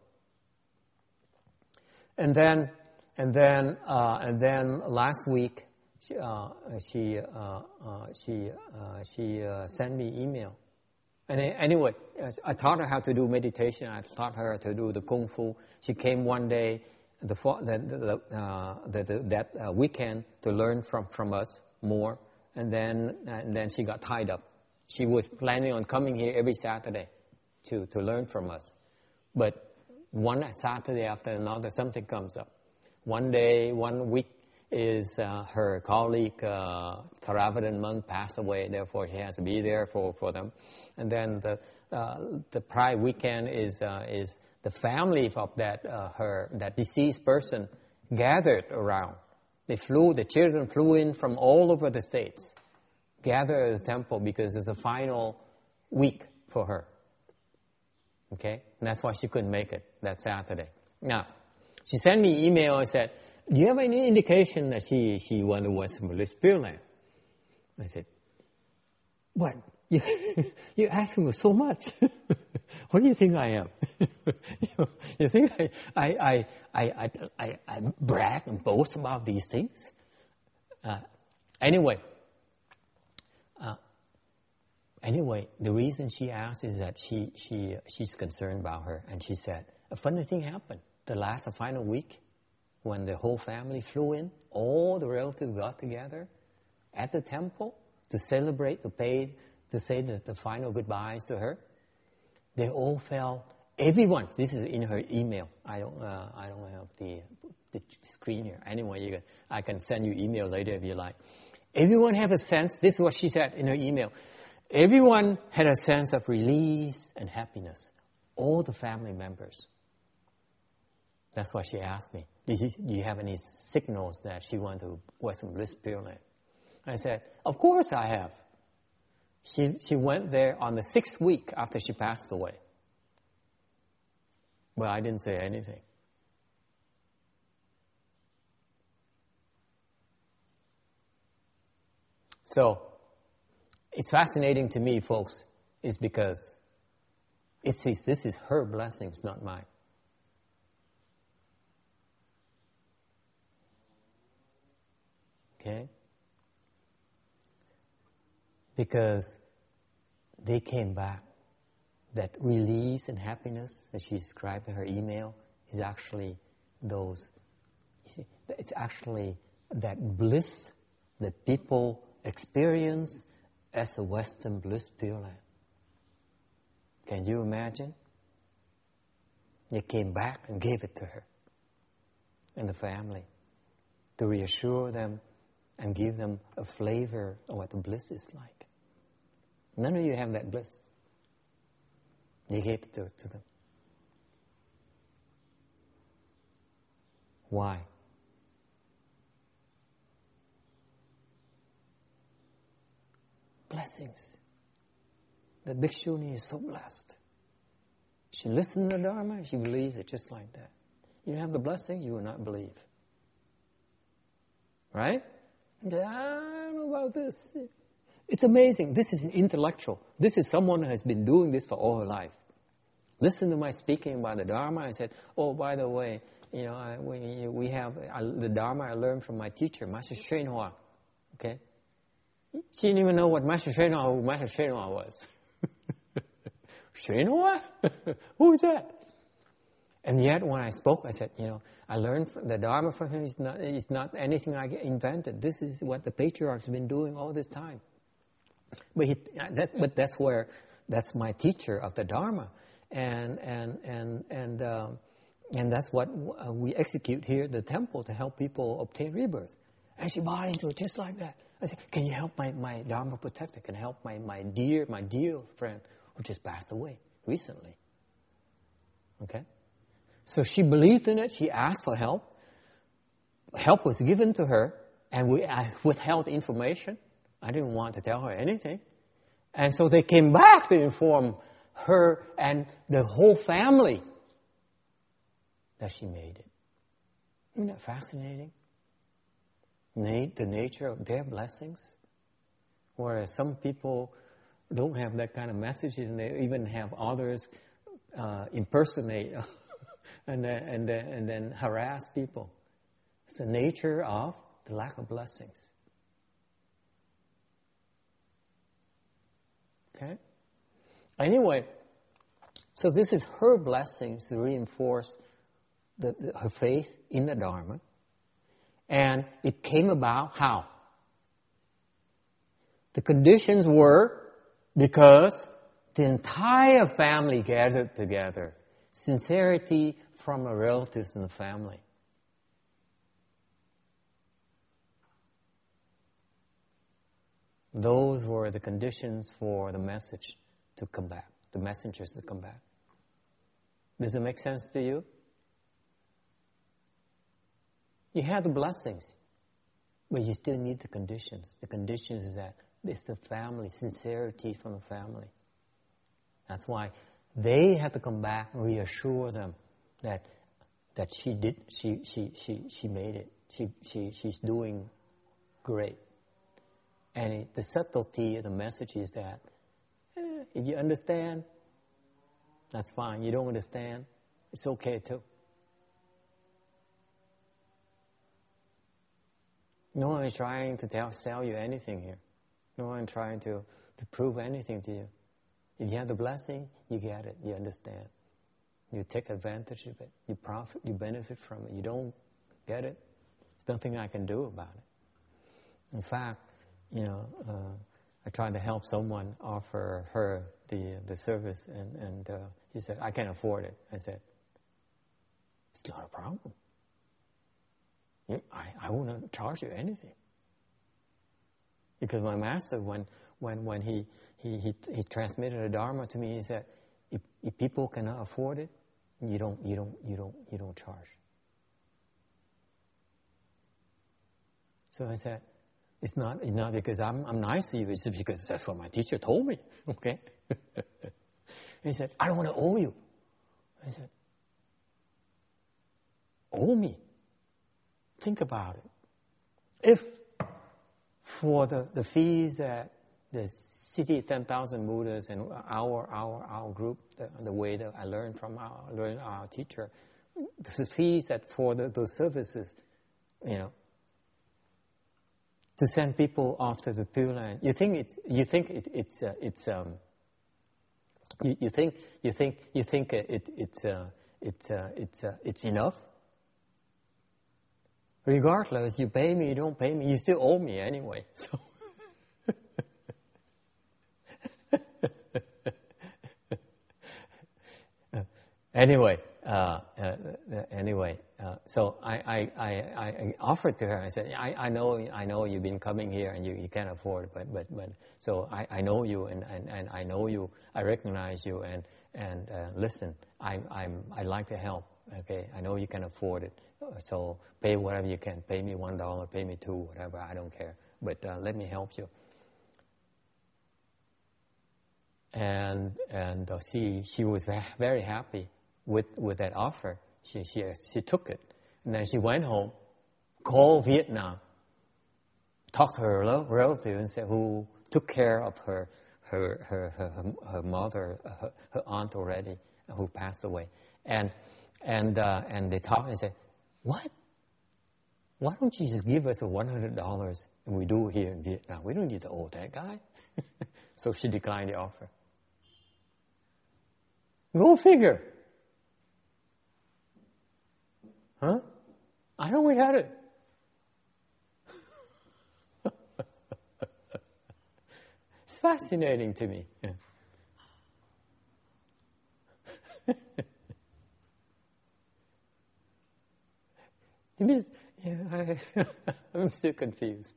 And then, and then, uh, and then last week, She uh, she uh, uh, she uh, she uh, sent me email, and anyway, I taught her how to do meditation. I taught her to do the kung fu. She came one day, the the, the, uh, the, the that uh, weekend to learn from, from us more, and then and then she got tied up. She was planning on coming here every Saturday to to learn from us, but one Saturday after another, something comes up. One day, one week. Is uh, her colleague, uh, Theravada monk, passed away, therefore she has to be there for, for them. And then the uh, the prior weekend is uh, is the family of that uh, her that deceased person gathered around. They flew, the children flew in from all over the states, gathered at the temple because it's the final week for her. Okay? And that's why she couldn't make it that Saturday. Now, she sent me an email and said, do you have any indication that she, she went to Western Bliss Pure Land? I said, what? You, you're asking for so much. What do you think I am? you, know, you think I, I, I, I, I, I brag and boast about these things? Uh, anyway, uh, anyway, the reason she asked is that she, she, she's concerned about her. And she said, a funny thing happened. The last, the final week, when the whole family flew in, all the relatives got together at the temple to celebrate, to pay, to say the, the final goodbyes to her. They all felt, everyone, this is in her email. I don't, uh, I don't have the, the screen here. Anyway, you can, I can send you email later if you like. Everyone have a sense, this is what she said in her email. Everyone had a sense of release and happiness. All the family members. That's why she asked me, do you, do you have any signals that she went to Western Bliss Pure Land? I said, of course I have. She, she went there on the sixth week after she passed away. But I didn't say anything. So, it's fascinating to me, folks, is because it's, this is her blessings, not mine. Okay? Because they came back that release and happiness that she described in her email is actually those, you see, it's actually that bliss that people experience as a Western bliss Pure Land. Can you imagine? They came back and gave it to her and the family to reassure them and give them a flavor of what the bliss is like. None of you have that bliss. They gave it to, to them. Why? Blessings. The Bhikshuni is so blessed. She listens to the Dharma, she believes it just like that. You don't have the blessing, you will not believe. Right? I don't know about this. It's amazing. This is an intellectual. This is someone who has been doing this for all her life. Listen to my speaking about the Dharma. I said, oh, by the way, you know, I, we, we have I, the Dharma I learned from my teacher, Master Hsuan Hua. Okay? She didn't even know what Master Hsuan Hua, who Master Hsuan Hua was. Hsuan Hua? Who's that? And yet, when I spoke, I said, you know, I learned from the Dharma from him is not, is not anything I invented. This is what the patriarchs have been doing all this time. But, he, that, but that's where, that's my teacher of the Dharma. And, and, and, and, um, and that's what we execute here at the temple to help people obtain rebirth. And she bought into it just like that. I said, can you help my, my Dharma protector? Can you help my, my dear, my dear friend who just passed away recently? Okay? So she believed in it. She asked for help. Help was given to her, and we I withheld information. I didn't want to tell her anything. And so they came back to inform her and the whole family that she made it. Isn't that fascinating? The nature of their blessings. Whereas some people don't have that kind of messages, and they even have others uh, impersonate and, then, and, then, and then harass people. It's the nature of the lack of blessings. Okay? Anyway, so this is her blessings to reinforce the, the, her faith in the Dharma. And it came about how? The conditions were because the entire family gathered together. Sincerity from her relatives and the family. Those were the conditions for the message to come back, the messengers to come back. Does it make sense to you? You have the blessings, but you still need the conditions. The conditions is that it's the family, sincerity from the family. That's why they had to come back and reassure them that that she did, she she she she made it. She she she's doing great. And it, the subtlety of the message is that eh, if you understand, that's fine. You don't understand, it's okay too. No one is trying to tell, sell you anything here. No one trying to, to prove anything to you. If you have the blessing, you get it. You understand. You take advantage of it. You profit. You benefit from it. You don't get it, there's nothing I can do about it. In fact, you know, uh, I tried to help someone offer her the the service, and and uh, he said, "I can't afford it." I said, "It's not a problem. I, I won't charge you anything." Because my master, when when when he he he, he transmitted the Dharma to me, he said, if, if people cannot afford it, you don't you don't you don't you don't charge. So I said, it's not it's not because I'm I'm nice to you, it's just because that's what my teacher told me. Okay? He said, I don't want to owe you. I said, owe me? Think about it. If for the, the fees that the City ten thousand Buddhas and our our our group, the, the way that I learned from our learned our teacher, the fees that for the, those services, you know, to send people off to the Pure Land, you think it's you think it, it's uh, it's um You, you think you think you think it it's uh, it's uh, it's uh, it's enough? Regardless, you pay me, you don't pay me, you still owe me anyway. So. Anyway, uh, uh, anyway, uh, so I, I, I, I offered to her. I said, I, I know, I know you've been coming here and you, you can't afford, but, but, but, so I, I know you and, and, and I know you, I recognize you, and, and uh, listen, I, I'm, I'd like to help. Okay, I know you can afford it, so pay whatever you can. Pay me one dollar, pay me two, whatever. I don't care, but uh, let me help you. And and uh, she she was very happy with with that offer. She she she took it, and then she went home, called Vietnam, talked to her relative and said who took care of her her her her, her mother, her, her aunt already, who passed away, and and uh, and they talked and said, what? Why don't you just give us a one hundred dollars and we do it here in Vietnam? We don't need to owe that guy. So she declined the offer. Go figure. Huh? I know we had it. It's fascinating to me. Yeah. It means, yeah, I, I'm still confused.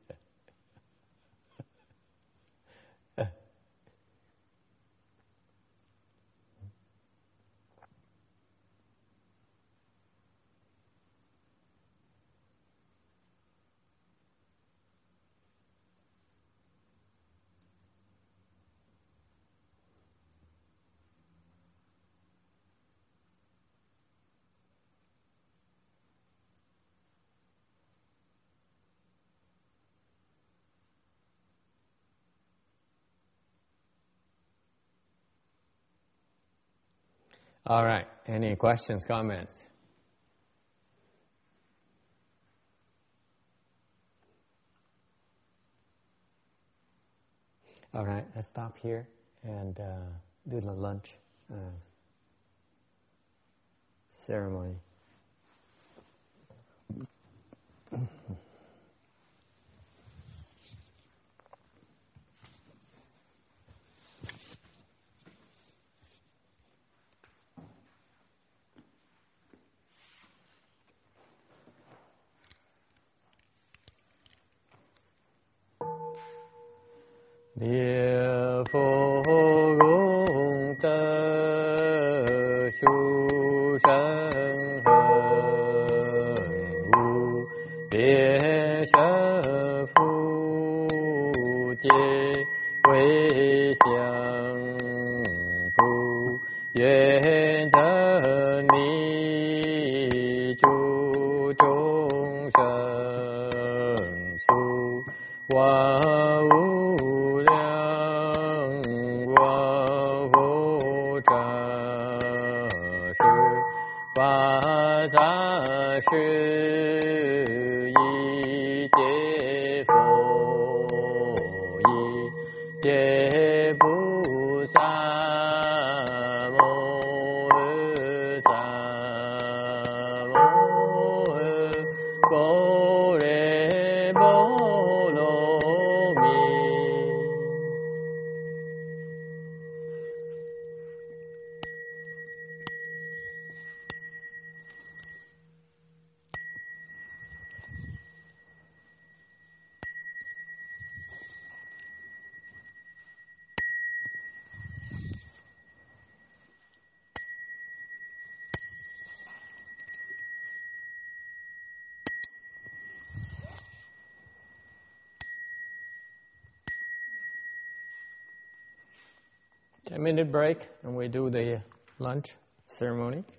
All right. Any questions, comments? All right. Let's stop here and uh, do the lunch uh, ceremony. Địa phổ gông tơ chu sân hờn wu địa sơ phu chế quế xiang phu yuan zhen ni chu chung shen su hoa wu法是一切佛一切菩萨摩诃萨摩诃般若波罗蜜。ten minute break and we do the lunch ceremony.